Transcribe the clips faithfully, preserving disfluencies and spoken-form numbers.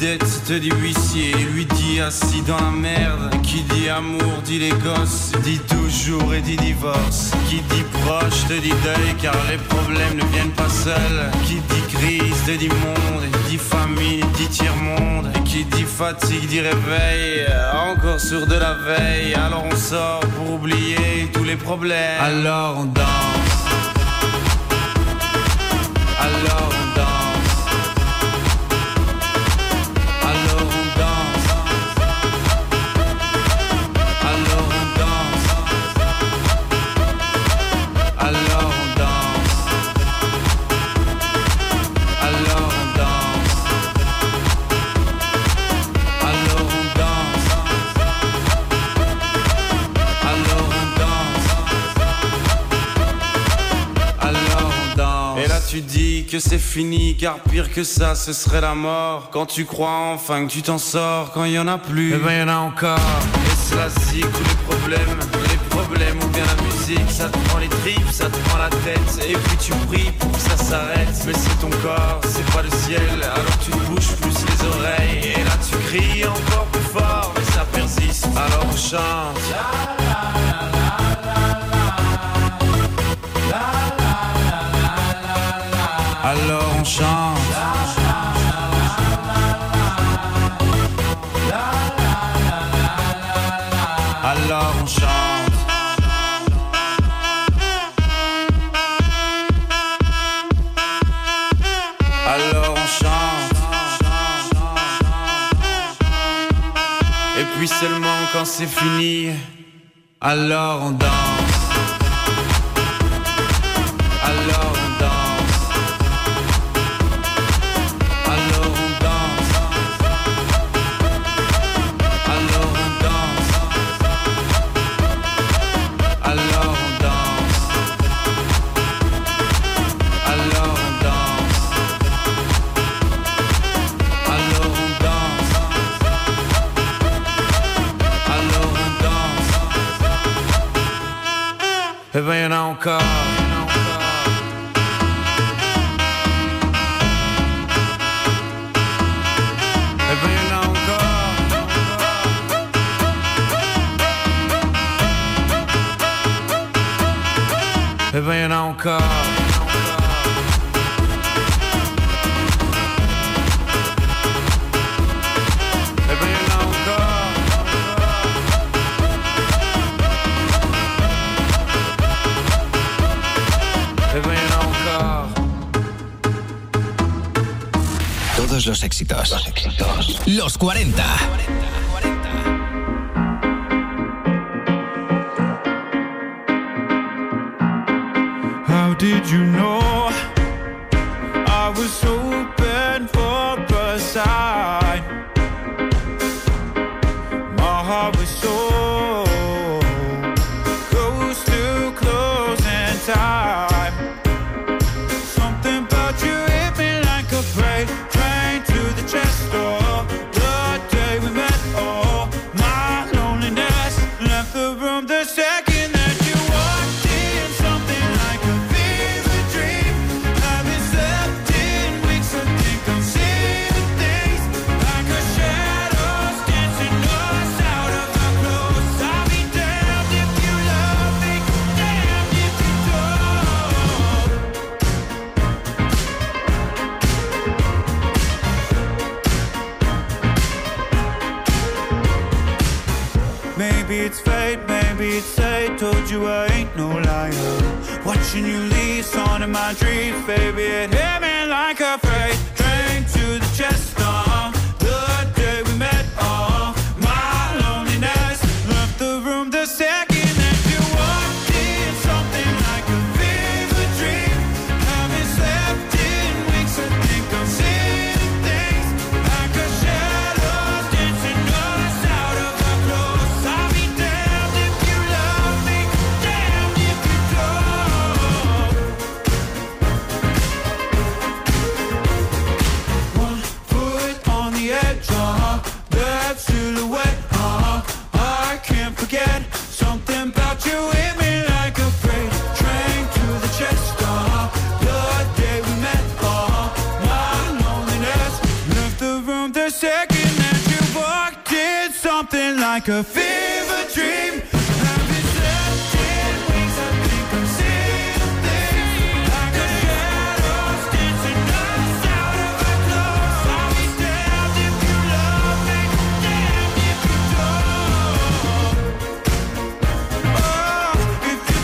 dette te dit huissier, lui dit assis dans la merde. Qui dit amour dit les gosses, dit toujours et dit divorce. Qui dit proche te dit deuil car les problèmes ne viennent pas seuls. Qui dit crise te dit monde, dit famine dit tiers-monde. Et qui dit fatigue dit réveil, encore sur de la veille. Alors on sort pour oublier tous les problèmes. Alors on danse, alors on danse. Tu dis que c'est fini, car pire que ça, ce serait la mort. Quand tu crois enfin que tu t'en sors, quand il y en a plus, eh ben y en a encore. Et cela c'est tous les problèmes, les problèmes ou bien la musique. Ça te prend les tripes, ça te prend la tête. Et puis tu pries pour que ça s'arrête. Mais c'est ton corps, c'est pas le ciel. Alors tu te bouges plus les oreilles. Et là tu cries encore plus fort, mais ça persiste. Alors on chante. Alors on chante. Alors on chante. Alors on chante. Et puis seulement quand c'est fini, alors on danse. Alors on danse. Eh ben y'en a encore. Eh ben y'en a encore. Eh ben y'en a encore. Todos los éxitos. Los éxitos. Los cuarenta. How did you know I was hoping for a sign? My heart was so close to closing time. Something about you hit me like a freight train to the chest door. The day we met, oh, my loneliness left the room the second that you walked in. Something like a fever dream. Haven't slept in weeks, I think I'm seeing things like a shadows dancing us out of our clothes. I'll be damned if you love me, damned if you don't. Maybe it's fate, maybe it's fate. Told you I ain't no liar. Watching you leave, song in my dreams, baby. It hit me like a freight train to the chest. Uh, the day we met, oh, my loneliness left the room the second that you walked in. Something like a fever dream. Haven't slept in weeks, I think I'm seeing things like a shadow dancing us out of our clothes. I'll be damned if you love me, damned if you don't. From the second that you walked in, something like a fever dream. I've been searching ways, I think I'm seeing things like a shadow dancing us out of our clothes. I'll be damned if you love me, damned if you don't. Oh, if you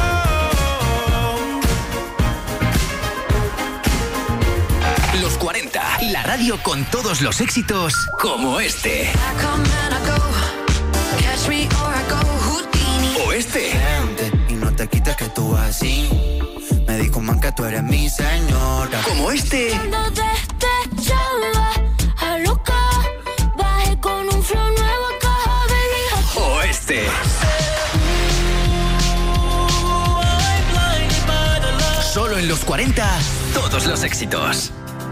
don't. Los cuarenta, la radio con todos los éxitos como este. O este. Y no te quites que tú vas así. Me dijo man que tú eres mi señora. Como este. O este. Solo en los cuarenta, todos los éxitos.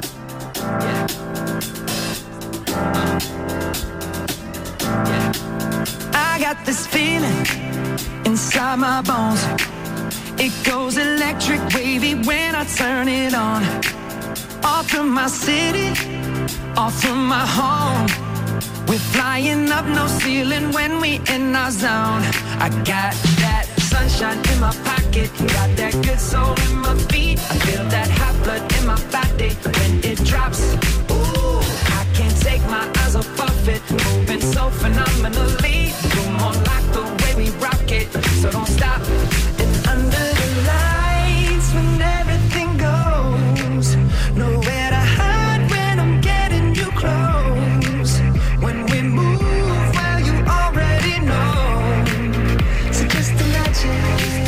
I got this feeling inside my bones. It goes electric wavy when I turn it on. Off from my city, off from my home. We're flying up no ceiling when we in our zone. I got that sunshine in my pocket, got that good soul in my feet. I feel that hot blood in my body when it drops. Ooh, I can't take my eyes off of it, moving so phenomenally. You're more like the way we rock it, so don't stop. And under the lights when everything goes, nowhere to hide when I'm getting you close. When we move, well you already know. So just imagine.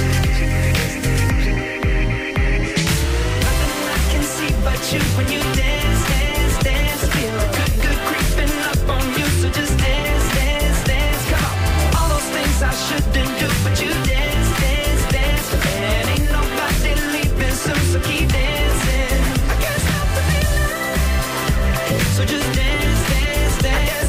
Nothing I can see but you when you dance, dance, dance. Feel good, good creeping up on you. So just dance, dance, dance. Come on. All those things I shouldn't do, but you dance, dance, dance. And ain't nobody leaving soon, so keep dancing. I can't stop the feeling. So just dance, dance, dance.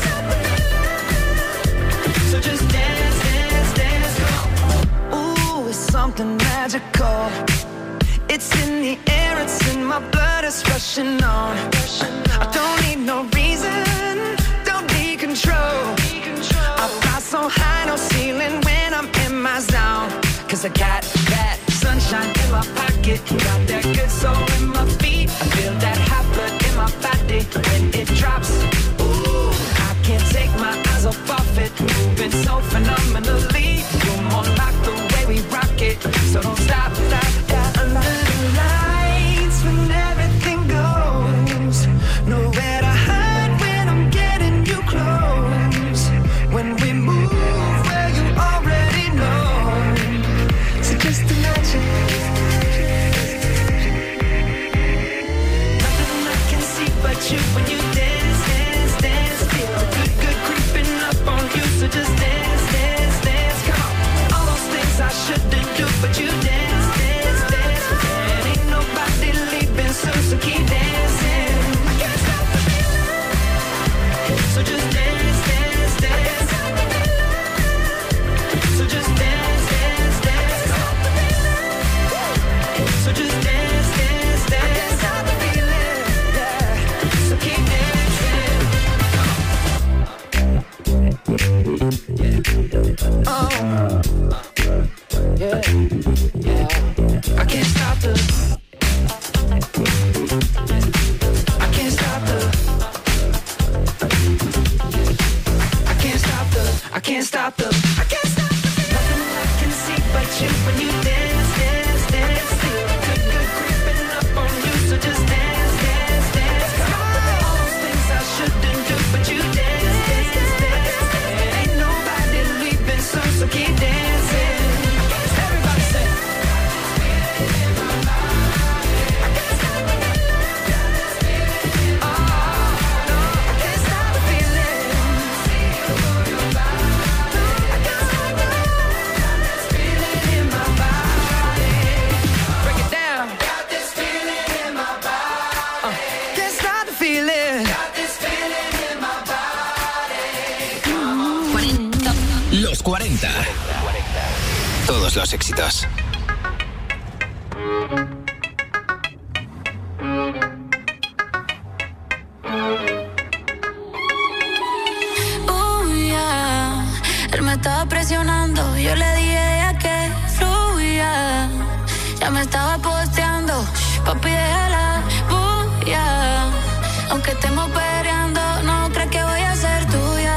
So just dance, dance, dance. Come on. Ooh, it's something magical. It's in the air, it's in my blood, it's rushing on. I don't need no reason, don't need control. I fly so high, no ceiling when I'm in my zone. Cause I got that sunshine in my pocket, got that good soul in my feet. I feel that hot blood in my body when it drops. Ooh, I can't take my eyes off of it, moving so phenomenally. You're more like the way we rock it, so don't stop, stop, stop. Under the lights when everything goes, nowhere to hide when I'm getting you close. When we move, well you already know. So just imagine. Nothing I can see but you when you dance, dance, dance. Feel good, good creeping up on you. So just dance, dance, dance. Come on. All those things I shouldn't do, but you dance, dance, dance. And ain't nobody leaving soon, so keep dancing. I can't stop the feeling. So just dance, dance, dance. So just dance, dance, dance. So just dance, dance, dance. I can't stop the feeling, yeah. So keep dancing. Oh, yeah, yeah. I can't stop the. I can't stop the. I can't stop the. I can't stop the. I can't stop the. Nothing I can see but you when you dance, dance, dance. Feel good, good creeping up on you. So just dance, dance, dance. Come on. All those things I shouldn't do, but you dance, dance, dance. And ain't nobody leaving soon, so keep dancing. Everybody say. Los cuarenta. Todos los éxitos. presionando. Yo le dije a que fluya. Ya me estaba posteando. Papi, déjala bulla. Aunque estemos peleando, no crees que voy a ser tuya.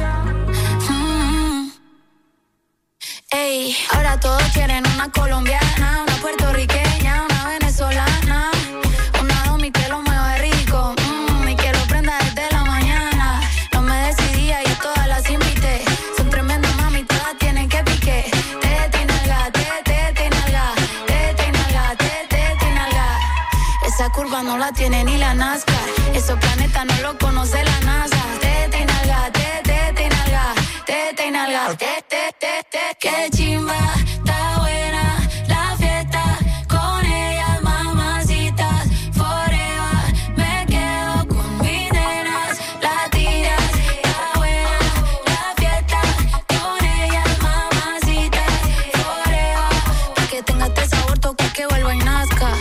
Mm. Ey, ahora todos quieren una colombiana, una puertorriqueña, una venezolana, una domi que lo mueve rico, mm, y que lo prenda desde la mañana. No me decidía y todas las invité. Son tremendas mami, todas tienen que pique. Tete y nalga, tete y nalga, tete y nalga, tete y nalga. Esa curva no la tiene ni la NASCAR. Esos planetas no lo conoce la NASA. Tete y nalga, tete y nalga, tete y nalga, tete, tete. Qué chimba, está buena la fiesta. Con ellas, mamacitas, forever. Me quedo con mis nenas, latinas. Está buena la fiesta. Con ellas, mamacitas, forever. Pa' que tenga este sabor, toque que vuelva y nazca.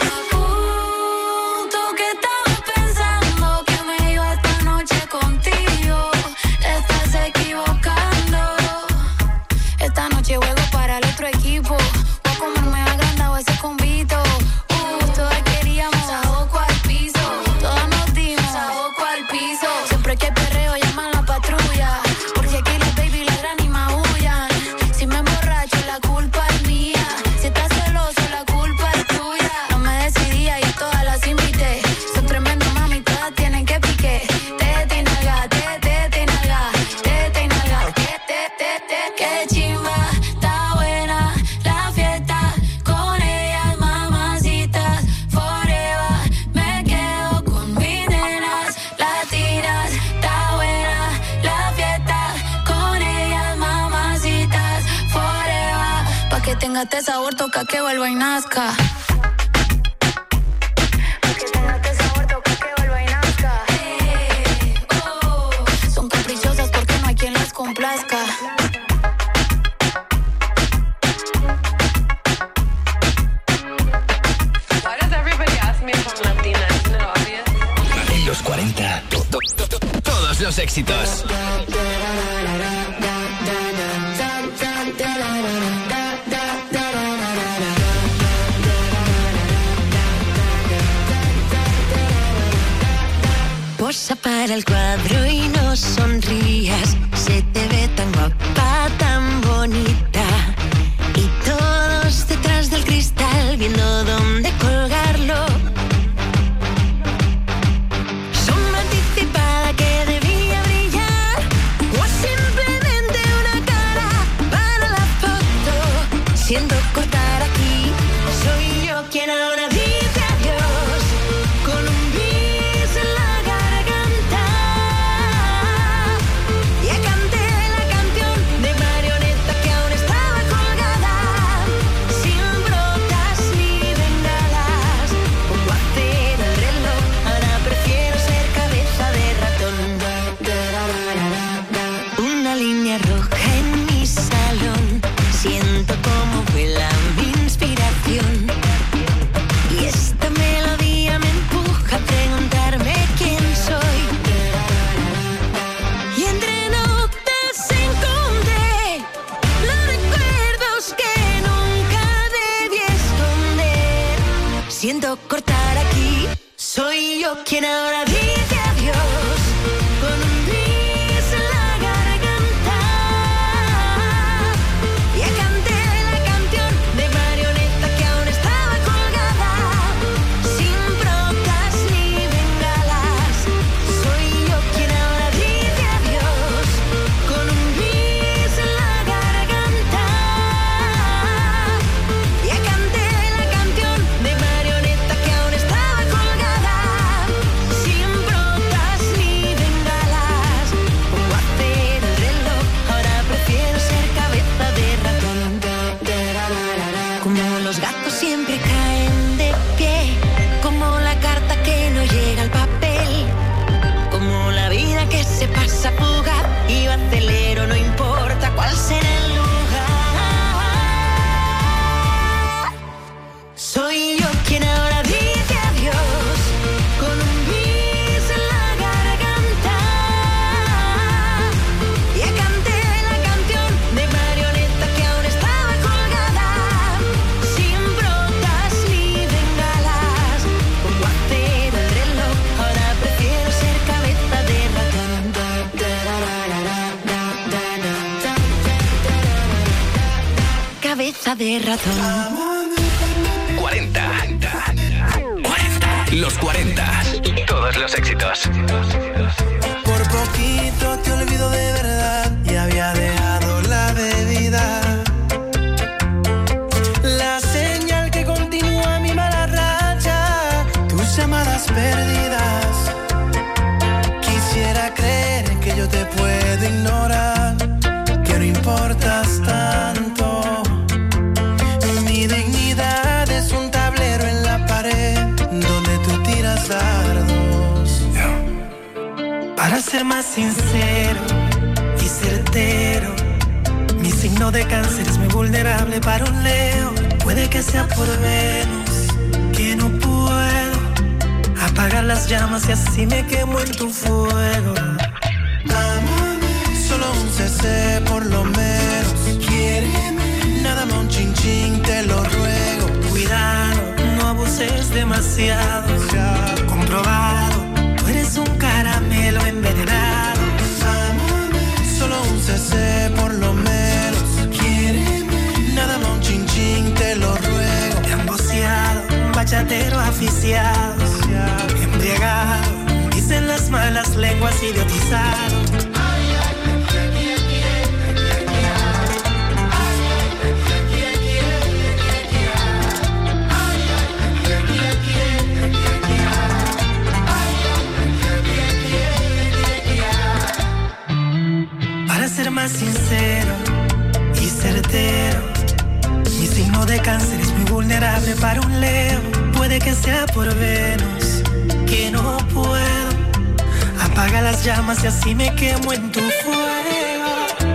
Juego para el otro equipo. Voy a comerme agrandado ese convito. Uh, todas queríamos saboco al piso. Todas nos dimos saboco al piso. Siempre que perreo llaman la patrulla. Porque aquí las baby ladran y maullan. Si me emborracho la culpa es mía. Si estás celoso la culpa es tuya. No me decidía y todas las invité. Son tremendas mami, todas tienen que pique. Tete y nalga, tete y nalga, tete y nalga, tete, tete, qué chimba. Que tenga este sabor, toca que vuelva y nazca. Que tenga este sabor, toca que vuelva y nazca. Hey, oh. Son caprichosas porque no hay quien las complazca. Why does everybody ask me if I'm Latina? Isn't it obvious? En los cuarenta, to, to, to, to, todos los éxitos. Posa para el cuadro y no sonrías. Se te ve tan guapa, tan bonita. Y todos detrás del cristal viendo dónde colgarlo. Sombra anticipada que debía brillar. O simplemente una cara para la foto. Siento cortar aquí. Soy yo quien ahora dice adiós. Con un bis en la garganta. Ya canté la canción de marioneta que aún estaba colgada. Sin brotas ni bengalas. Pongo a hacer el reloj. Ahora prefiero ser cabeza de ratón. Una línea roja en mi salón. Siento como vuela mi inspiración. Y esta melodía me empuja a preguntarme quién soy. Y entre notas encontré los recuerdos que nunca debí esconder. Siento cortar aquí. Soy yo quien ahora dice adiós. Con un bis en la garganta. Ya canté la canción de marioneta que aún estaba colgada. Sin brotas ni bengalas. Soy yo quien ahora dice adiós. Con un bis en la garganta. Ya canté la canción de marioneta que aún estaba colgada. Sin brotas ni bengalas. Pongo a hacer el reloj. Ahora prefiero ser cabeza de ratón. Como los gatos siempre caen de pie. Como la carta que no llega al papel. Como la vida que se pasa fugaz. Y yo acelero, no importa cuál será el lugar. Soy yo quien ahora dice adiós. Con un bis en la garganta. Ya canté la canción de marioneta cabeza de ratón. cuarenta. cuarenta. Los cuarenta. Todos los éxitos. Por poquito te olvido de verdad y había dejado la bebida. La señal que continúa mi mala racha, tus llamadas perdidas. Quisiera creer que yo te puedo ignorar, que no importas tanto. Mi dignidad es un tablero en la pared donde tú tiras dardos. Para ser más sincero y certero, mi signo de cáncer es muy vulnerable para un Leo. Puede que sea por Venus, que no puedo apagar las llamas y así me quemo en tu fuego. Solo un C C por lo menos. Quiéreme, nada más un chin chin, te lo ruego. Cuidado, no abuses demasiado. Comprobado, tú eres un caramelo envenenado. Solo un C C por lo menos. Quiéreme, nada más un chin chin, te lo ruego. Emboceado, bachatero aficiado, embriagado, dicen las malas lenguas, idiotizado. Para ser más sincero y certero, mi signo de cáncer es muy vulnerable para un Leo. Puede que sea por Venus, que no puedo apaga las llamas y así me quemo en tu fuego.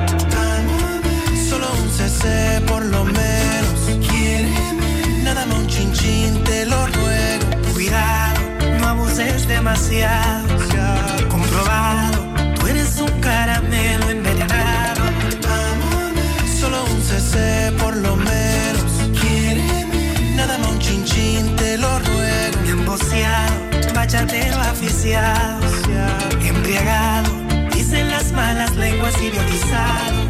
Solo un C C por lo menos. Quiéreme, nada más un chin chin, te lo ruego. Cuidado, no abuses demasiado. Comprobado, tú eres un caramelo envenenado. Solo un C C por lo menos. Quiéreme, nada más un chin chin, te lo ruego. Emboceado, bachatero aficiado, embriagado, dicen las malas lenguas, idiotizado.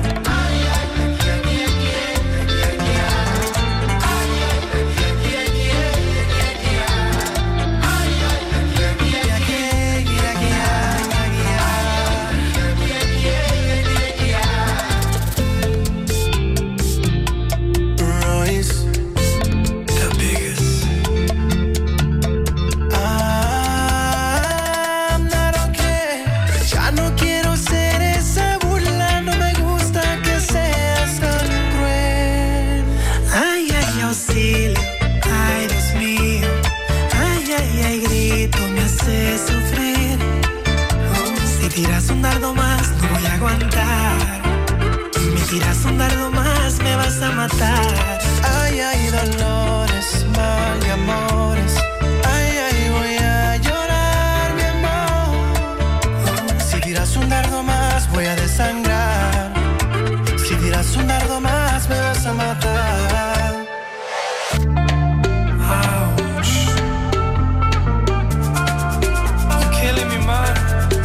Tiras un dardo más, no voy a aguantar. Me tiras un dardo más, me vas a matar. Ay, ay, dolores, mal y amores. Ay, ay, voy a llorar, mi amor. Si tiras un dardo más, voy a desangrar. Si tiras un dardo más, me vas a matar. Ouch. You're killing me, man.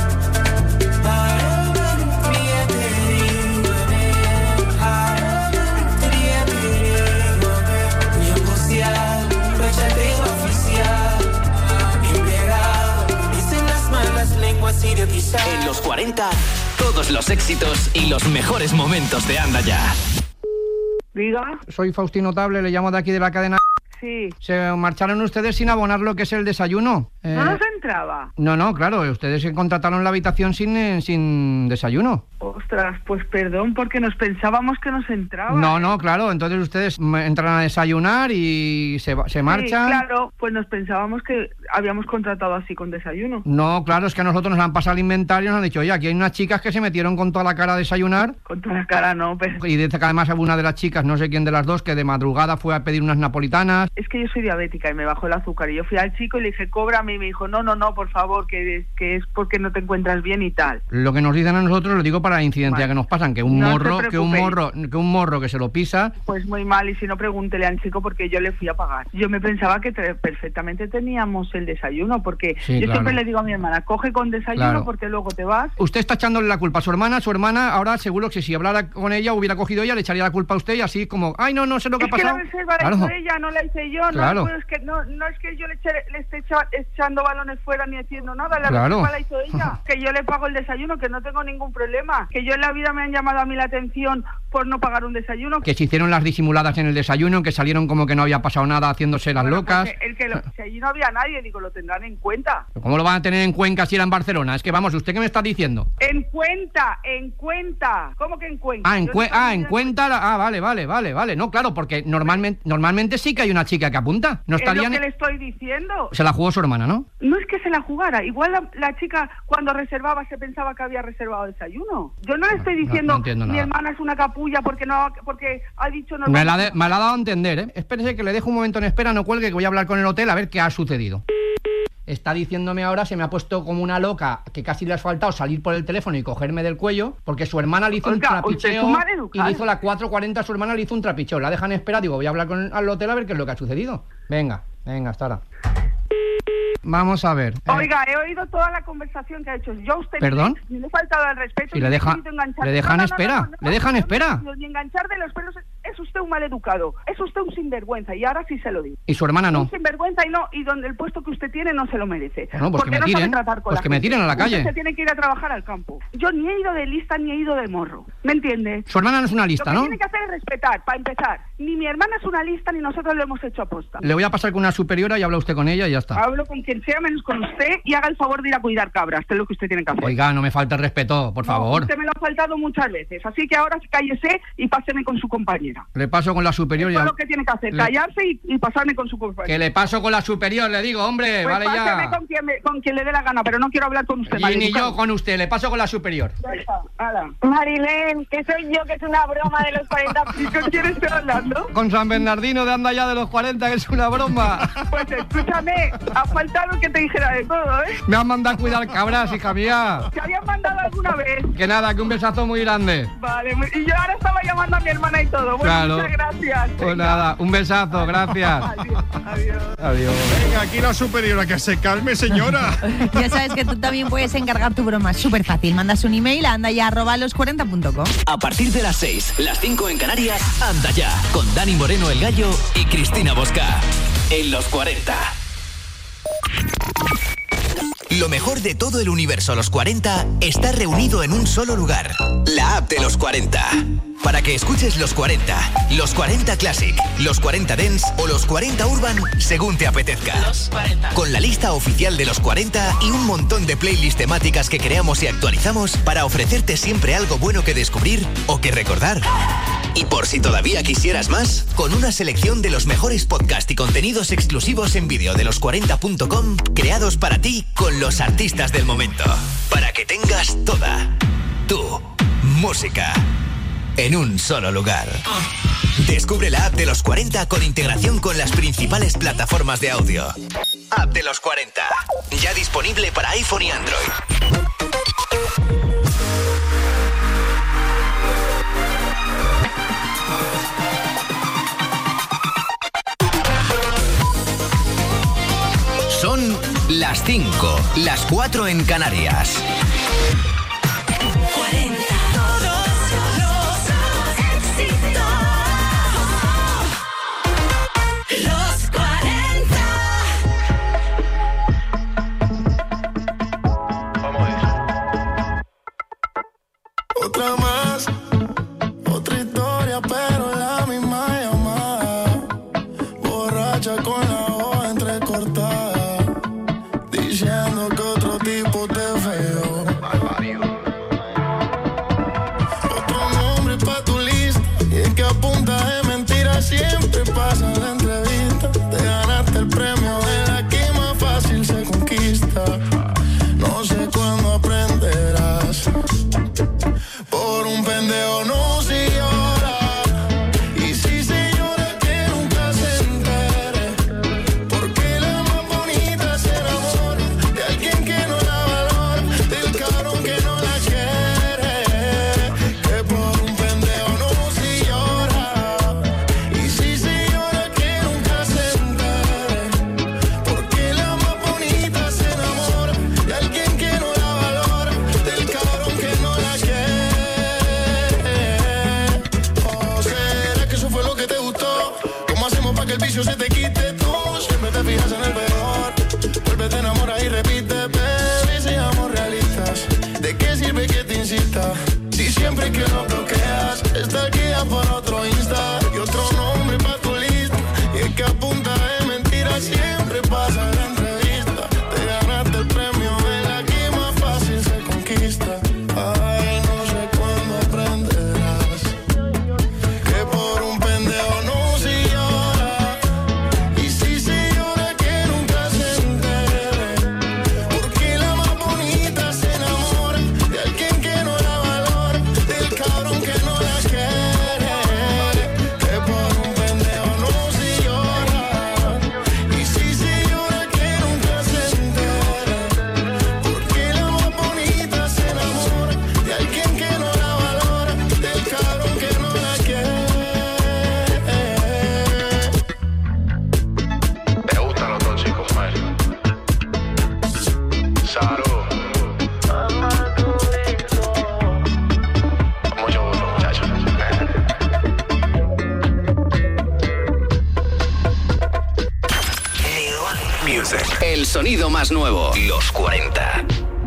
En los cuarenta, todos los éxitos y los mejores momentos de Anda Ya. Diga. Soy Faustino Table, le llamo de aquí de la cadena. Sí. Se marcharon ustedes sin abonar lo que es el desayuno. Eh, ¿No nos entraba? No, no, claro, ustedes se contrataron la habitación sin, eh, sin desayuno. Ostras, pues perdón, porque nos pensábamos que nos entraba. No, no, claro, entonces ustedes entran a desayunar y se, se marchan. Sí, claro, pues nos pensábamos que habíamos contratado así con desayuno. No, claro, es que a nosotros nos han pasado el inventario y nos han dicho, oye, aquí hay unas chicas que se metieron con toda la cara a desayunar. Con toda la cara no, pero... Y dice que además una de las chicas, no sé quién de las dos, que de madrugada fue a pedir unas napolitanas. Es que yo soy diabética y me bajó el azúcar y yo fui al chico y le dije, cóbrame, y me dijo, no, no, no, por favor, que, que es porque no te encuentras bien y tal. Lo que nos dicen a nosotros, lo digo para incidir incidencias Mal. que nos pasan, que un No se morro, que un preocupe. morro, que un morro que se lo pisa. Pues muy mal, y si no, pregúntele al chico, porque yo le fui a pagar. Yo me pensaba que te- perfectamente teníamos el desayuno, porque Sí, yo claro. siempre le digo a mi hermana, coge con desayuno Claro. porque luego te vas. Usted está echándole la culpa a su hermana, su hermana ahora seguro que si hablara con ella, hubiera cogido ella, le echaría la culpa a usted y así como, ay, no, no sé lo que Es ha que la pasado. reserva la Claro. hizo ella, no la hice yo. Claro. No, pues es que no, no es que yo le, eche- le esté echa- echando balones fuera ni haciendo nada. La Claro. reserva la hizo ella. Que yo le pago el desayuno, que no tengo ningún problema. Que yo en la vida me han llamado a mí la atención por no pagar un desayuno. Que se hicieron las disimuladas en el desayuno, que salieron como que no había pasado nada haciéndose las Bueno, locas. pues, el que lo- si allí no había nadie, digo, lo tendrán en cuenta. ¿Cómo lo van a tener en Cuenca si era en Barcelona? Es que vamos, ¿usted qué me está diciendo? En cuenta, en cuenta. ¿Cómo que en cuenta? Ah, en, Yo cue- no ah, sabía en de- cuenta. la- Ah, vale, vale, vale, vale. No, claro, porque normalmente, normalmente sí que hay una chica que apunta. No Es lo estarían. que le estoy diciendo. Se la jugó su hermana, ¿no? No es que se la jugara. Igual la, la chica cuando reservaba se pensaba que había reservado desayuno. Yo no le estoy no, diciendo no entiendo mi nada. hermana es una capulla porque no porque ha dicho no. Me la, de- me la ha dado a entender, ¿eh? Espérese que le dejo un momento en espera, no cuelgue, que voy a hablar con el hotel a ver qué ha sucedido. Está diciéndome ahora, se me ha puesto como una loca, que casi le ha faltado salir por el teléfono y cogerme del cuello, porque su hermana le hizo Oiga, un usted es trapicheo un mal y educado. le hizo la cuatro cuarenta, su hermana le hizo un trapicheo. La dejan en espera, digo, voy a hablar con el hotel a ver qué es lo que ha sucedido. Venga, venga, hasta ahora. Vamos a ver. eh, Oiga, he oído toda la conversación que ha hecho. Yo a usted ¿Perdón? ni le he faltado al respeto. Si ni le he deja- querido enganchar. le dejan espera, le dejan no, espera. no, Ni enganchar de los pelos. Es usted un mal educado. Es usted un sinvergüenza. Y ahora sí se lo digo. Y su hermana no. Un sinvergüenza y no, y donde el puesto que usted tiene no se lo merece. Bueno, pues que Porque me no sabe tiren, tratar con pues la que me gente. tiren a la Usted calle. se tiene que ir a trabajar al campo. Yo ni he ido de lista ni he ido de morro. ¿Me entiende? Su hermana no es una lista, Lo que ¿no? tiene que hacer es respetar, para empezar. Ni mi hermana es una lista ni nosotros lo hemos hecho aposta. Le voy a pasar con una superiora y habla usted con ella y ya está. Hablo con quien sea menos con usted y haga el favor de ir a cuidar cabras, que es lo que usted tiene que hacer. Oiga, no me falte el respeto, por No, favor. Usted me lo ha faltado muchas veces, así que ahora cállese y páseme con su compañera. Le paso con la superior y Eso es ya- lo que tiene que hacer, le- callarse y, y pasarme con su compañera. Que le paso con la superior, le digo, hombre, Pues vale páseme ya. con quien, me- con quien le dé la gana, pero no quiero hablar con usted. Y ni maleducado. yo con usted, le paso con la superior. Ya está, hala. Marilén, que soy yo, que es una broma de los cuarenta. ¿Y con quién estoy hablando? Con San Bernardino de anda ya de los cuarenta, que es una broma. Pues escúchame, ha faltado que te dijera de todo, ¿eh? Me han mandado a cuidar cabras, hija mía. ¿Te habían mandado alguna vez? Que nada, que un besazo muy grande. Vale, muy- y yo ahora estaba llamando a mi hermana y todo. Bueno, Claro. muchas gracias. Pues nada, un besazo, gracias. Adiós, adiós. Adiós. Venga, aquí la superiora, que se calme, señora. Ya sabes que tú también puedes encargar tu broma. Es súper fácil. Mandas un email a anda ya arroba los cuarenta punto com. A partir de las seis, las cinco en Canarias, anda ya, con Dani Moreno el Gallo y Cristina Bosca. En los cuarenta. Lo mejor de todo el universo Los cuarenta está reunido en un solo lugar. La app de Los cuarenta. Para que escuches Los cuarenta, Los cuarenta Classic, Los cuarenta Dance o Los cuarenta Urban según te apetezca. Los cuarenta. Con la lista oficial de Los cuarenta y un montón de playlists temáticas que creamos y actualizamos para ofrecerte siempre algo bueno que descubrir o que recordar. Y por si todavía quisieras más, con una selección de los mejores podcasts y contenidos exclusivos en vídeo de los cuarenta punto com, creados para ti con los artistas del momento. Para que tengas toda tu música en un solo lugar. Descubre la app de Los cuarenta con integración con las principales plataformas de audio. App de Los cuarenta. Ya disponible para iPhone y Android. Son las cinco, las cuatro en Canarias. Los cuarenta. Otra más, otra historia, pero la misma llamada. Borracha con la hoja entrecortada, diciendo que otro tipo te feo. Otro nombre pa' tu lista, y es que a punta de mentiras siempre pasa la entrevista. Te ganaste el premio de la que más fácil se conquista. No sé cuándo aprenderás. Por sirve que te insista? Si siempre que lo bloqueas, está guía por otro Insta y otro nombre pa' tu lista. Y es que a punta de mentiras siempre pasa la entrevista. Te ganaste el premio de la que más fácil se conquista. Ay, no sé cuándo aprenderás que por un pendejo no se llora. Y si se llora que nunca se entere. Porque la más bonita se enamora de alguien que no la valora, del cabrón que no la quiere. Que por un pendejo no se llora. Y si se llora que nunca se entere. Porque la más bonita se enamora de alguien que no la valora, del cabrón que no la quiere. Me gustan los dos chicos, man. Salud. Mucho gusto, muchachos. Music. El sonido más nuevo. Los cuarenta.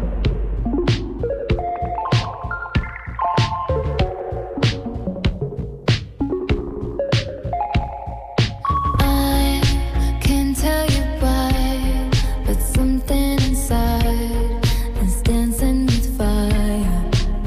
I can't tell you why, but something inside is dancing with fire.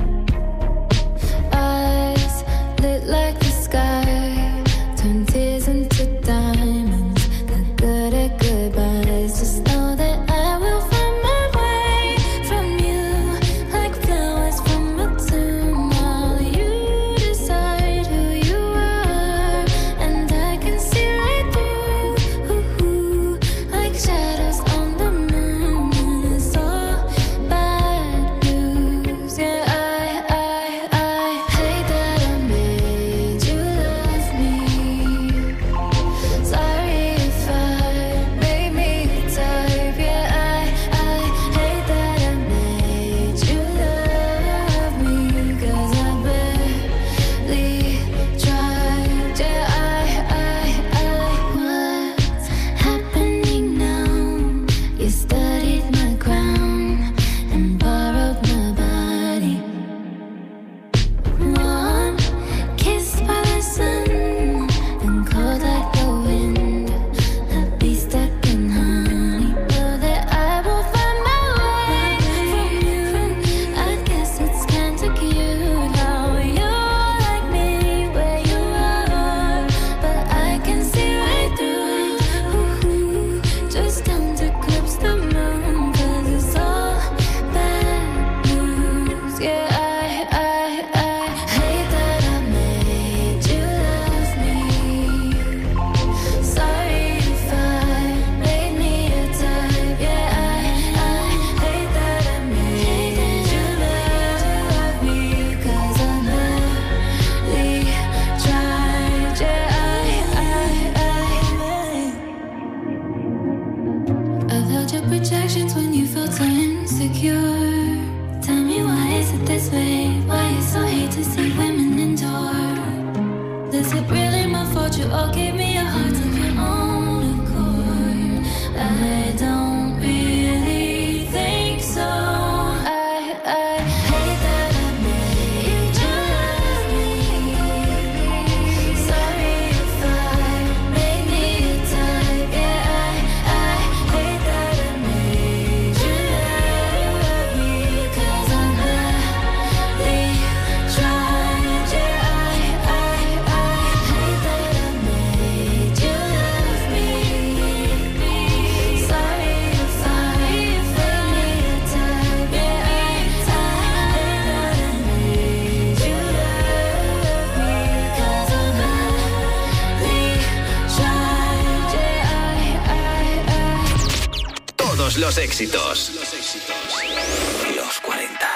Eyes lit like the sky, turn tears into diamonds. Got good at goodbyes. Just know that I will find my way from you, like flowers from a tomb. While you decide who you are, and I can see right through, like shadows on the moon. And it's all bad news. Yeah, I, I, I hate that I made you love me. Sorry if I made me a type. Yeah, I, I hate that I made you love me. 'Cause I barely tried. Yeah, I, I, I, what's happening now? You studied my crown and borrowed my body. One kiss by the sun and cold like the wind. I'll be stuck in honey. Know that I will find my way from you. I guess it's kinda cute how you're like me where you are, but I can see right through it. Ooh, just come to grips the moon. 'Cause it's all bad news. Yeah, I, I, I hate that I made you love me. Sorry if I made me a type. Yeah, I, I hate that I made you love me. 'Cause I barely tried. Yeah, I, I, I I've held your projections when you felt so insecure. Tell me, why is it this way? Why you so hate to see women endure? Is it really my fault you all gave me a heart of your own accord? I don't really think so. I, I hate that I made you love me. Sorry if I made me a type. Yeah, I, I hate that I made you love me. 'Cause I barely tried. Yeah, I, I, I hate that I made you love me. Sorry if I made me a type. Yeah, I, I hate that I made you love me. 'Cause I barely tried. Yeah, I, I, I Todos los éxitos. Los cuarenta.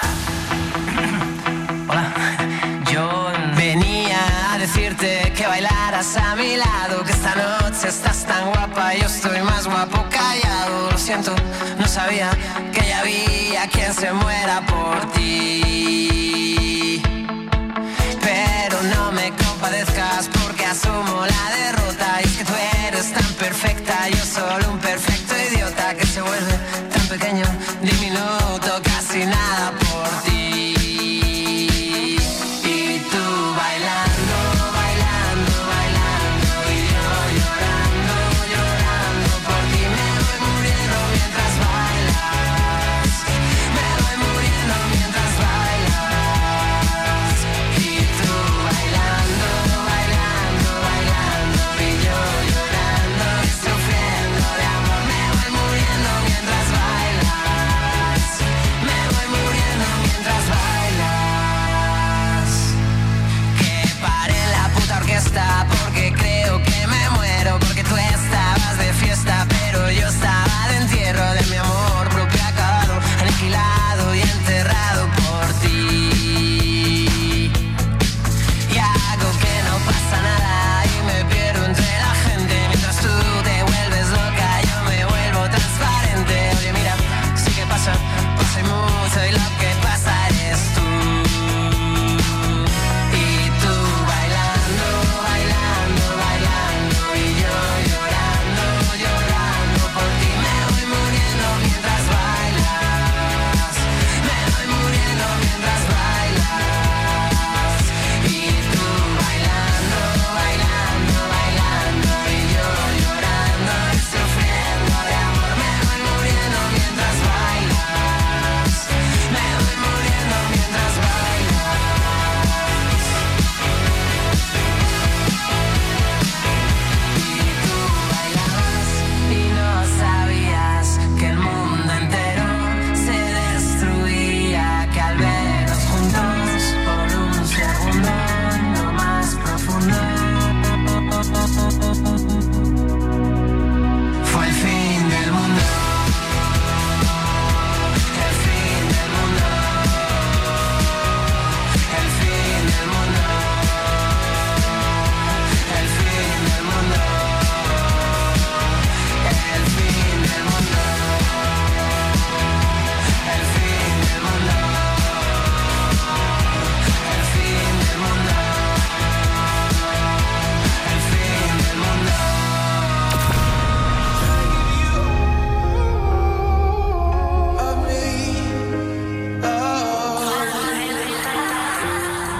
Yo venía a decirte que bailaras a mi lado, que esta noche estás tan guapa, yo estoy más guapo callado. Lo siento, no sabía que ya había quien se muera por ti. Pero no me compadezcas porque asumo la derrota. Y es que tú eres tan perfecta, yo solo un perfecto idiota que se vuelve tan pequeño, diminuto, casi nada por ti.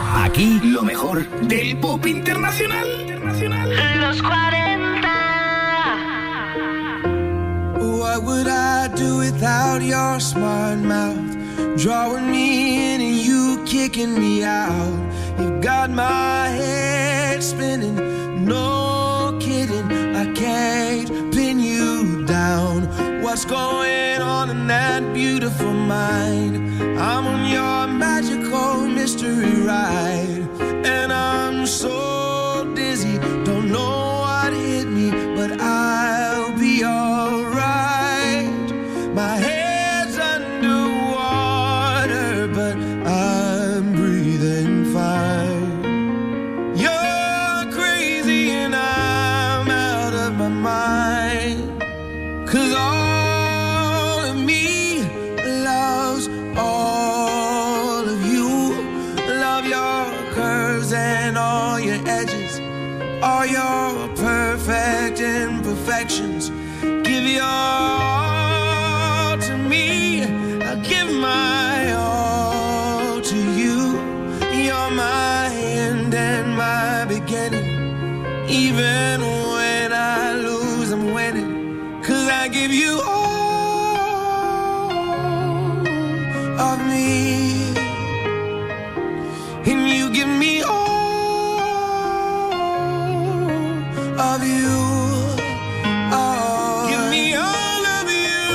Aquí, lo mejor del pop internacional. Los cuarenta. What would I do without your smart mouth? Drawing me in and you kicking me out. You've got my head spinning, no kidding. I can't pin you down. What's going on in that beautiful mind? I'm on your magical mystery ride, and I'm so dizzy, don't know what hit me, but I'll be alright. My head's underwater, but I'm breathing fine. You're crazy and I'm out of my mind, 'cause all of me loves all of you. Love your curves and all your edges, all your perfect imperfections. Give your all to me, I give my all to you. You're my end and my beginning. Even when I lose, I'm winning, 'cause I give you all of me, and you give me all of you. Oh, give me all of you.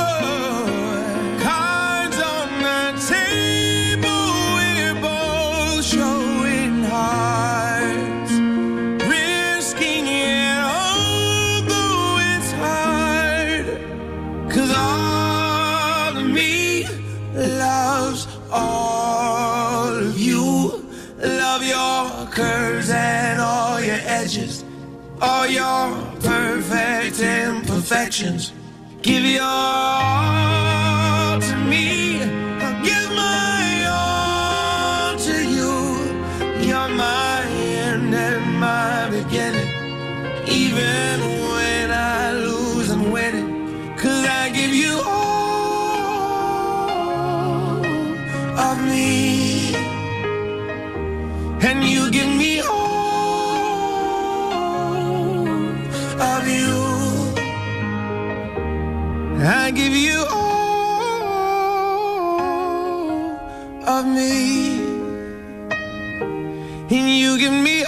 Cards on the table, we're both showing hearts, risking it although it's hard, 'cause all of me loves all of you. Love your curves and all your edges, all your perfect imperfections. Give your all to me, I'll give my all to you. You're my end and my beginning. Even when I lose, I'm winning, 'cause I give you all of me, and you give me all of you. I give you all of me, and you give me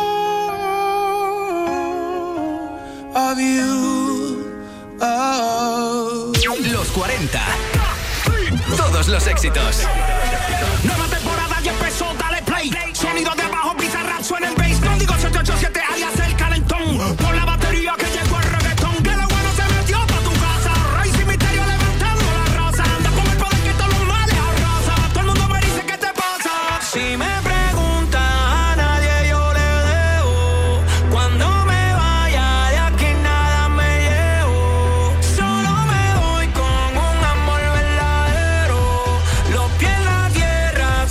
all of you. Oh. Los cuarenta. Todos los éxitos. Nueva temporada ya empezó, dale play. Sonido de abajo, Bizarrap suena el bass. No digo siete ocho siete, alias el calentón. Por la batería que llegó el reggaetón. Que lo bueno se metió pa' tu casa. Rey sin misterio levantando la raza. Anda con el poder que todos los males arrasa. Todo el mundo me dice ¿qué te pasa? Si me preguntan a nadie yo le dejo. Cuando me vaya de aquí nada me llevo. Solo me voy con un amor verdadero. Los pies en la tierra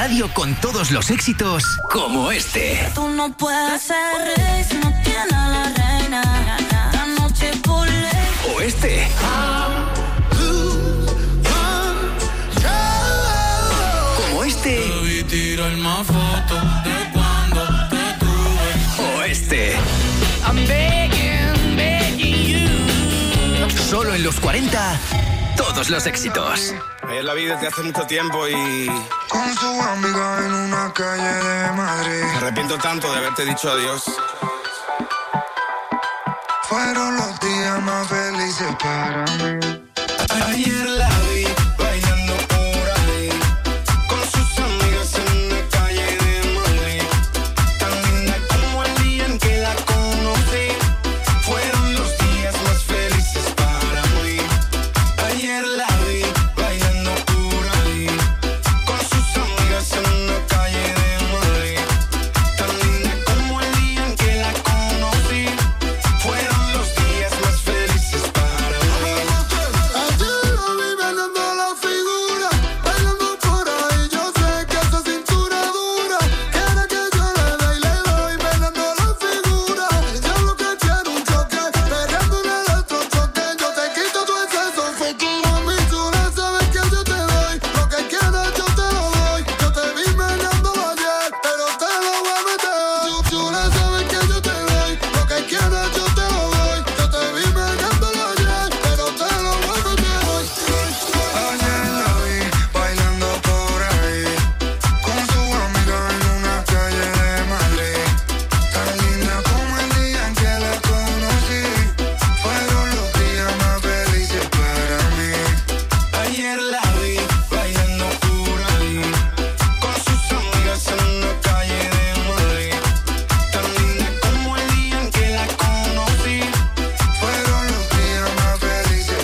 radio con todos los éxitos como este. Tú no puedes ser rey si no tienes a la reina. La noche por ley. O este. Como este. Debí tirar más fotos de cuando te tuve. O este. I'm begging, begging you. Solo en los cuarenta, todos los éxitos. Ayer la vi desde hace mucho tiempo y... Con su amiga en una calle de Madrid. Me arrepiento tanto de haberte dicho adiós. Fueron los días más felices para mí. Ayer la vi bailando por ahí, con sus amigas en una calle de Madrid. Tan linda como el día en que la conocí. Fueron los días más felices para mí. Ayer la vi bailando por ahí, con sus amigas en una calle de Madrid. Tan linda como el día en que la conocí. Fueron los días más felices para mí. Ayer la vi bailando la figura, bailando por ahí. Yo sé que esa cintura dura, quiere que yo le dé y le doy, bailando la figura. Yo lo que quiero un choque, perreando un electrochoque. Yo te quito tu exceso, futuro, mi chula, sabes que yo te doy. Lo que quieras yo te lo doy. Yo te vi meneándolo ayer, pero te lo voy a meter hoy. Chula, sabes que yo te doy. Lo que quieras yo te lo doy. Yo te vi meneándolo ayer, pero te lo voy a meter hoy. Ayer la vi bailando por ahí, con su amiga en una calle de Madrid. Tan linda como el día en que la conocí. Fueron los días más felices para mí. Ayer la vi bailando por ahí, con sus amigas en una calle de Madrid. Tan linda como el día en que la conocí. Fueron los días más felices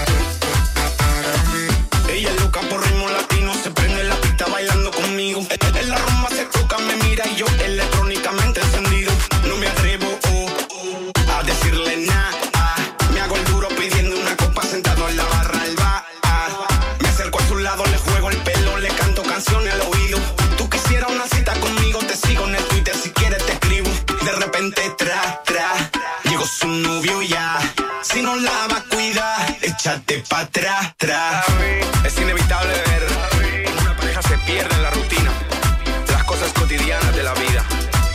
para mí. Ella es loca por ritmo latino, se prende en la pista bailando conmigo. En la rumba se toca, me mira y yo electrónicamente encendido. No me atrevo oh, oh, a decirle nada. Me hago el duro pidiendo una copa sentado en la barra del bar. Me acerco a su lado, le juego el pelo, le canto canciones al oído. Tú quisieras una cita conmigo, te sigo en el Twitter, si quieres te escribo. De repente tra, tra, llegó su novio ya. Si no la va a cuidar, échate pa' atrás, tra. Es inevitable ver cómo una pareja se pierde en la rutina, las cosas cotidianas de la vida.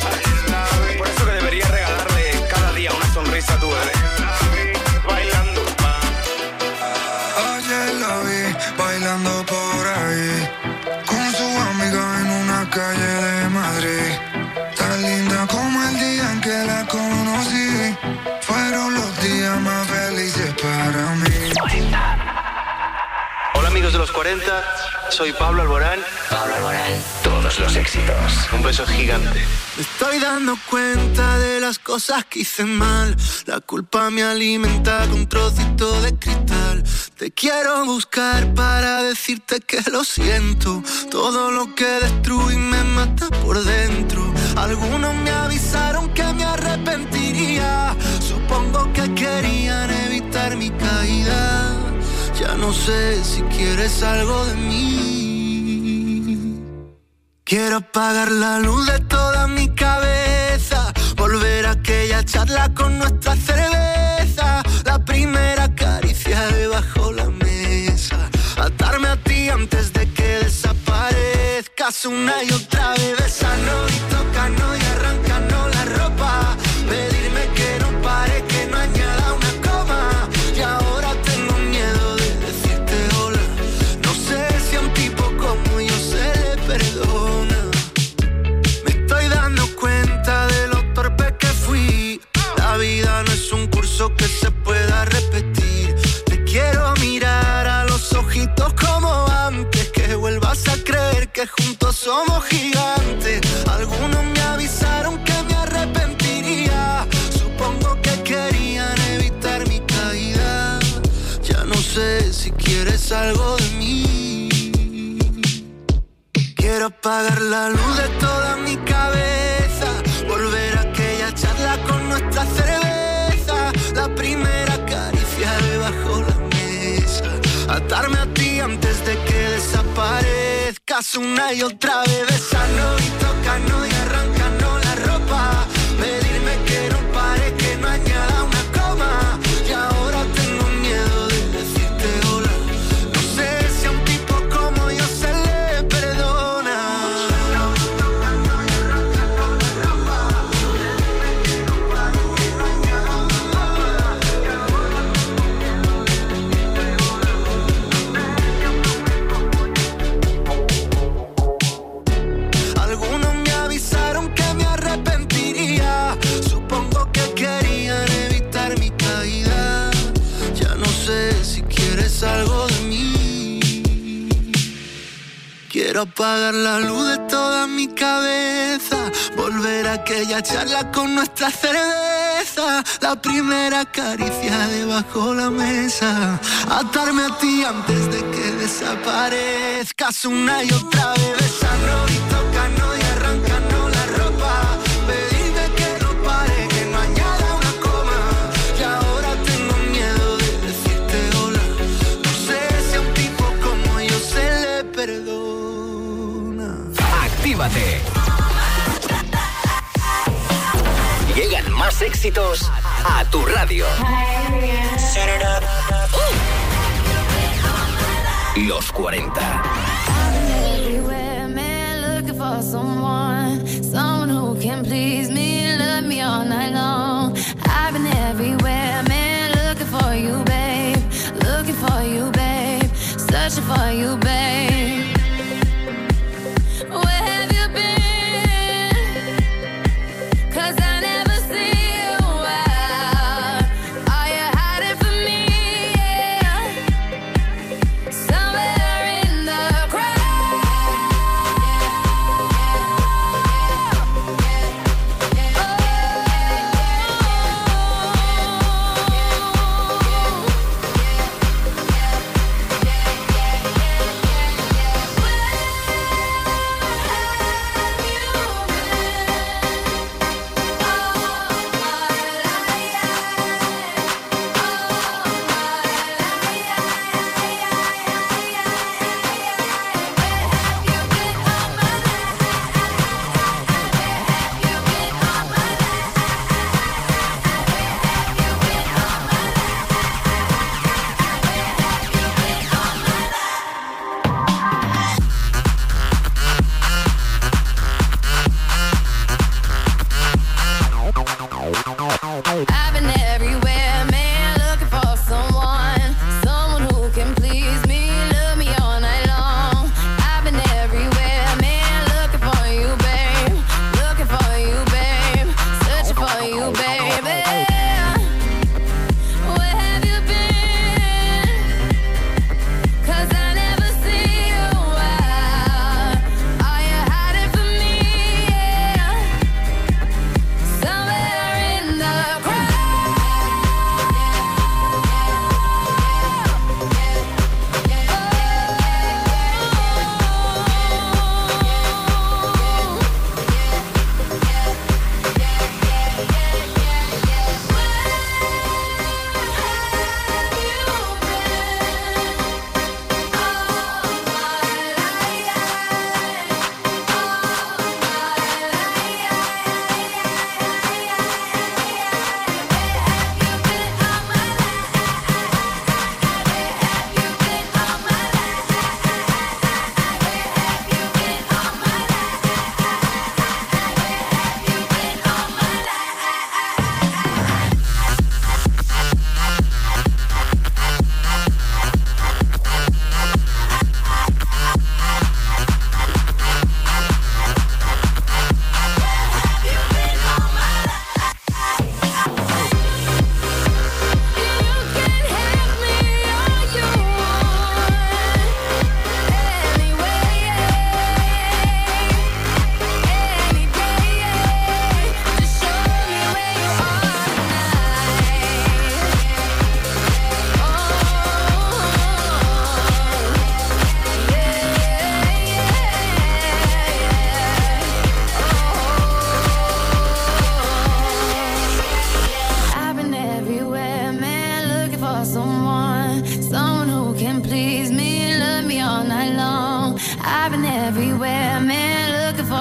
Por eso que deberías regalarle cada día una sonrisa a tu bebé. Bailando. Ayer la vi bailando por ahí, con su amiga en una calle de Madrid. Tan linda como el día en que la conocí. Fueron los días más felices para mí. Hola amigos de los cuarenta, soy Pablo Alborán. Pablo Alborán, todos los éxitos. Un beso gigante. Me estoy dando cuenta de las cosas que hice mal. La culpa me alimenta con trocito de cristal. Te quiero buscar para decirte que lo siento. Todo lo que destruí me mata por dentro. Algunos me avisaron que me arrepentiría. Supongo que querían evitar mi caída. Ya no sé si quieres algo de mí. Quiero apagar la luz de toda mi cabeza, volver a aquella charla con nuestra cerveza, la primera caricia debajo la mesa, atarme a ti antes de que desaparezcas una y otra vez, besarnos y tocarnos y arrancarnos la ropa, pedirme que no pare, que no añada una coma, y ahora tengo miedo de decirte hola, no sé si a un tipo como yo se le perdona. Me estoy dando cuenta de lo torpe que fui. La vida no es un curso que se pueda repetir. Te quiero mirar a los ojitos como antes, que vuelvas a creer que juntos somos gigantes. Algunos me avisaron que me arrepentiría. Supongo que querían evitar mi caída. Ya no sé si quieres algo de mí. Quiero apagar la luz de toda mi cabeza, volver a aquella charla con nuestra cerveza, la primera caricia debajo la mesa, atarme a ti antes de que desaparezca Casi una y otra vez besarnos y tocarnos y arrancarnos la ropa. Pedirme que no pare, que no añada una coma. Y ahora tengo miedo de decirte hola. No sé si a un tipo como yo se le perdona. Algunos me avisaron que me arrepentiría. Supongo que querían evitar mi caída. Ya no sé si quieres algo de mí. Quiero apagar la luz de toda mi cabeza. Volver a aquella charla con nuestra cerveza. La primera caricia debajo la mesa. Atarme a ti antes de que desaparezcas. Una y otra vez besarnos y tocarnos y arrancarnos la ropa. Pedirme que no pare, que no añada una coma. Y ahora tengo miedo de decirte hola. No sé si a un tipo como yo se le perdona. Actívate. Llegan más éxitos a tu radio. Los cuarenta. Everywhere, man, looking for someone, someone who can please me, love me all night long. I've been everywhere, man, looking for you, babe, looking for you, babe, searching for you, babe. Where have you been? 'Cause I never see you out. Are you hiding from me? Yeah. Somewhere in the crowd.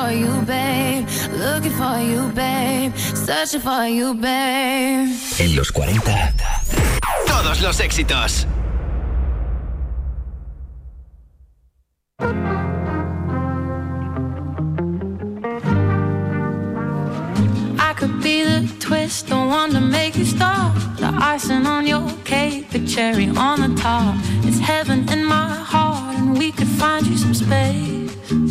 for you, babe. Looking for you, babe. Searching for you, babe. En los cuarenta, todos los éxitos. I could be the twist, the one to make you stop. The icing on your cake, the cherry on the top. It's heaven in my heart, and we could find you some space.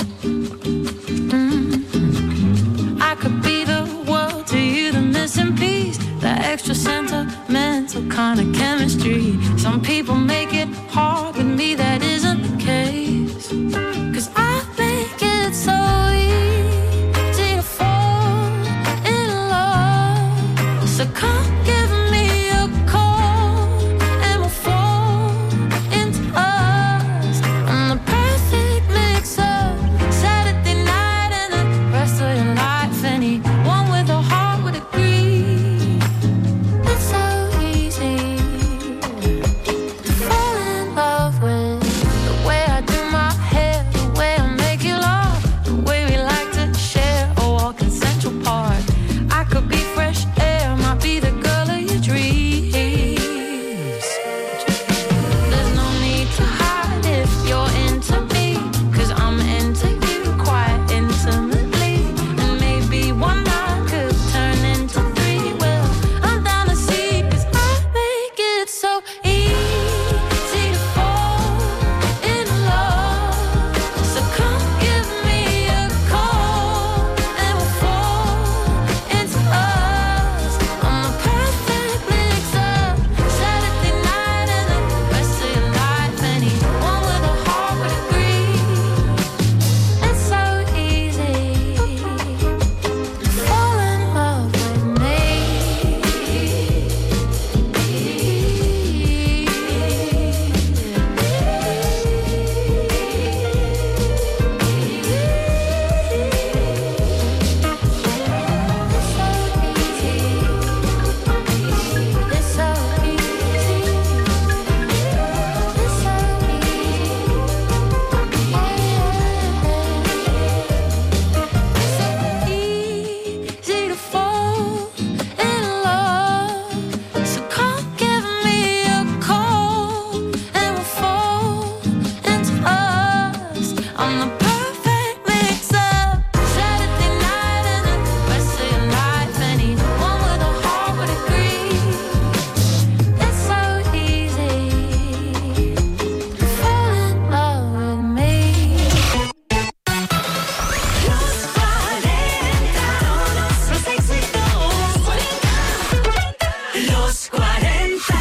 Mm-hmm. I could be the world to you, the missing piece, the extra sentimental kind of chemistry. Some people make it hard, with me that isn't the case. 'Cause I think it's so easy to fall in love. So come give me a call and we'll fall into us. I'm the perfect mix up Saturday night and the rest of your life. Anyone with a heart would agree. It's so easy to fall in love with the way I do my hair, the way I make you laugh, the way we like to share a walk in Central Park. I could be fresh air, might be the girl of your dreams. There's no need to hide if you're into me, 'cause I'm into you quite intimately. And maybe one night could turn into three. Well, I'm down to see, 'cause I make it so easy to fall in love. So come give me a call and we'll fall into us. I'm the perfect mix up Saturday night and the rest of your life. Anyone with a heart would agree. It's so easy to fall in love with me. It's so easy. It's so easy to fall in love. So come give me a call and we'll fall into us. I'm the perfect mix up Saturday night and the rest of your life. Anyone with a heart would agree. It's so easy to fall in love with me. Los cuarenta, los éxitos. Los cuarenta.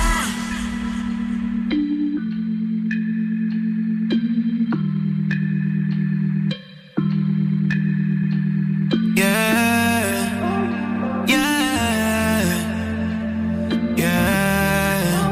Yeah, yeah, yeah.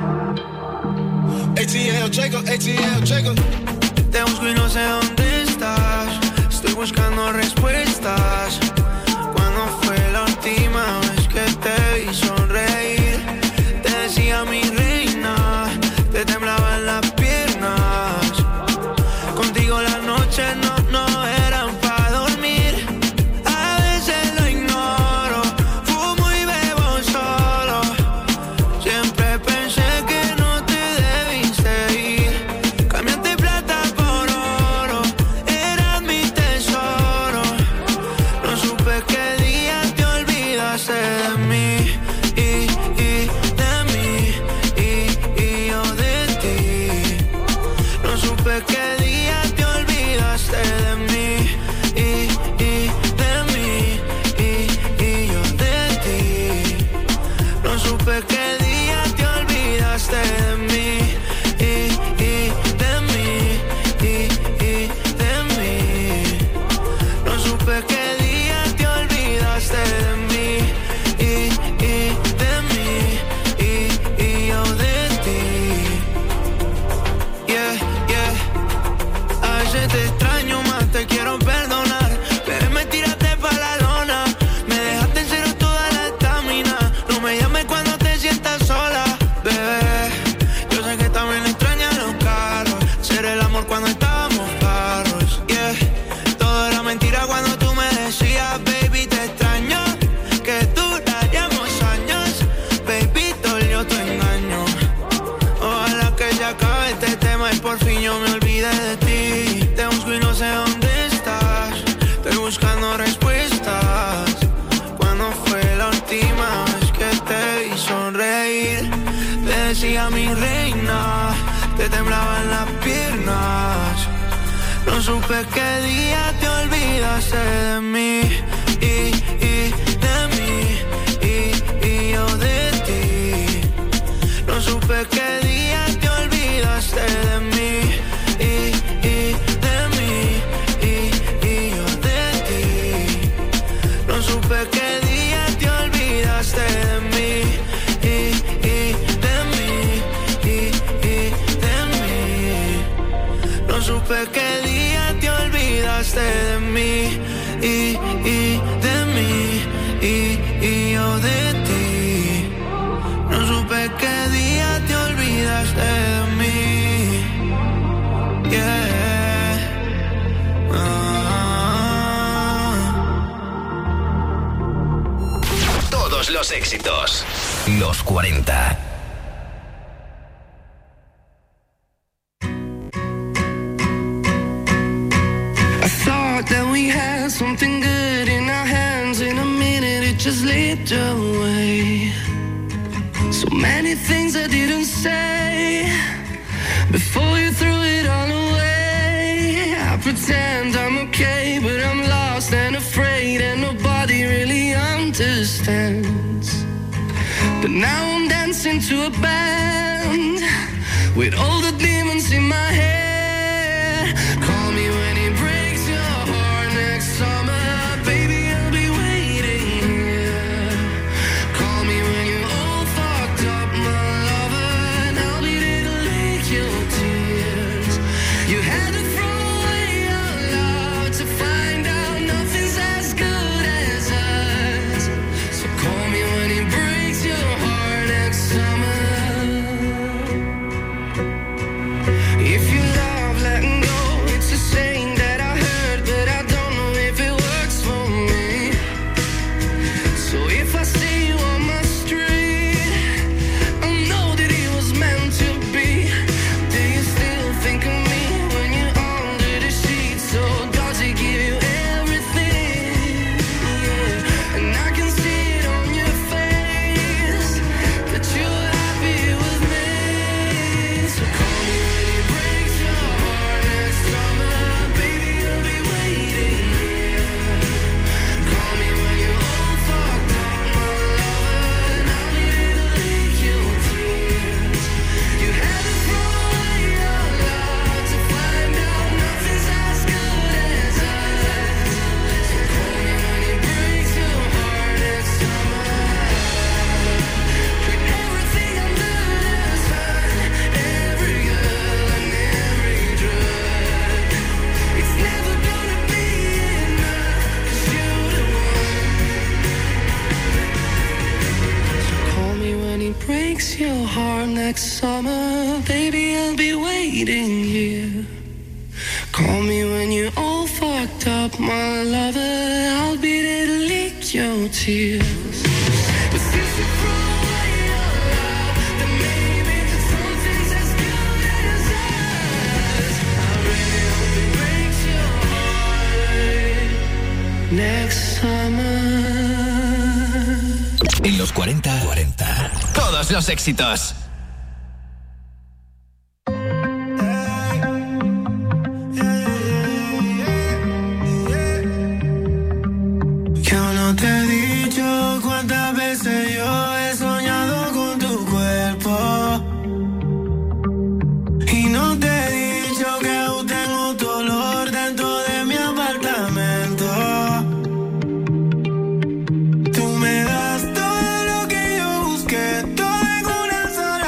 A T L Jacob, A T L Jacob. Te busco y no sé dónde estás. Estoy buscando respuestas. ¿Cuándo fue la última vez que te vi sonreír? Te decía mi reina, te temblaban las piernas. Contigo las noches no, no eran para dormir. A veces lo ignoro, fumo y bebo solo. Siempre pensé que no te debiste ir. Cambiaste plata por oro, eras mi tesoro. No supe qué día te olvidaste de mí. Y, y de mí, y, y yo de ti. No supe qué día te olvidaste de mí. Y, y de mí, y, y yo de ti. No supe qué día te olvidaste de mí. Y, y de mí, y, y de mí. No supe qué día te olvidaste de mí. Y, y de mí, y, y yo de ti. Yeah, yeah. A veces te extraño más, te quiero perdonar. Pero me tiraste pa' la lona. Me dejaste en cero toda la estamina. No me llames cuando te sientas sola, bebé. Yo sé que también extrañas los carros. Ser el amor cuando estábamos claros. Yeah. Todo era mentira cuando Ay, por fin yo me olvidé de ti. Te busco y no sé dónde estás. Estoy buscando respuestas. ¿Cuándo fue la última vez que te vi sonreír? Te decía mi reina, te temblaban las piernas. No supe qué día te olvidaste de mí. Y, y de mí. Y, y yo de ti. No supe qué día te olvidaste de mí. Y, y de mí. Y, y yo de ti. No supe qué día te olvidaste de mí. Y, y de mí. Y, y de mí. No supe qué día te olvidaste de mí. Y, y de mí. Y, y yo de ti. No supe qué día te olvidaste de mí. Yeah. Ah. Todos los éxitos. Los cuarenta. I thought that we had something good in our hands. In a minute it just slipped away. So many things I didn't say before you threw it all away. I pretend I'm okay, but I'm lost and afraid, and nobody really understands. But now I'm dancing to a band with all the demons in my head. Call me when it breaks your heart next summer. Baby, I'll be waiting here. Call me when you're all fucked up, my lover, and I'll be there to lick your tears. You had to throw away your love to find out nothing's as good as us. So call me when it breaks your heart next summer. If you love letting go, it's a saying that I heard, but I don't know if it works for me. So if I see you on my street, I know that it was meant to be. Do you still think of me when you're under the sheets? So does it give you everything? Yeah. And I can see it on your face that you're happy with me. So call me when it breaks your heart next summer. Baby, I'll be waiting here. Call me when you're all fucked up, my lover, and I'll be there to lick your tears. You had to throw away your love to find out nothing's as good as us. So call me when it breaks your heart next summer. With everything under the sun, every girl and every drug, it's never gonna be enough, 'cause you're the one. So call me when it breaks your heart next summer. Baby, I'll be waiting here. Call me when you're all fucked up, my lover. I'll be there to lick your tears. But since you threw away your love, then maybe something's as good as us. I really hope it breaks your heart next summer. En los cuarenta, cuarenta. Todos los éxitos. Yo no te he dicho cuántas veces yo he soñado con tu cuerpo. Y no te he dicho que aún tengo tu olor dentro de mi apartamento. Tú me das todo lo que yo busqué, todo en una sola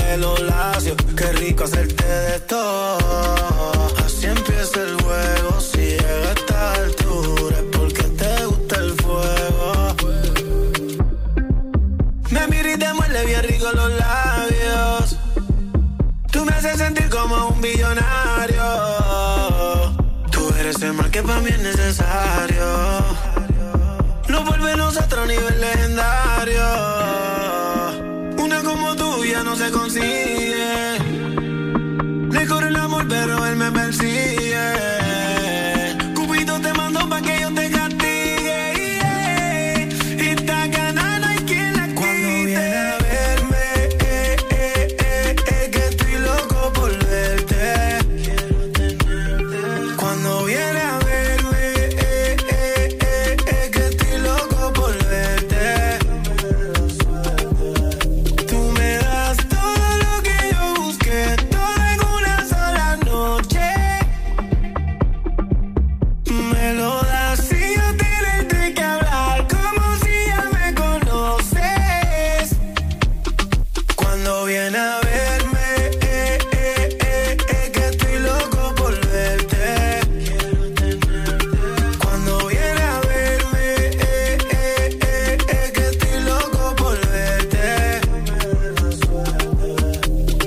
pelo lacio, qué rico hacerte de todo. Así empieza el juego, si llega a esta altura es porque te gusta el fuego. Me mira y te muerde bien rico los labios. Tú me haces sentir como un billonario. Tú eres el mal que para mí es necesario. No vuelve nosotros a nivel legendario. Una como tú ya no se consigue.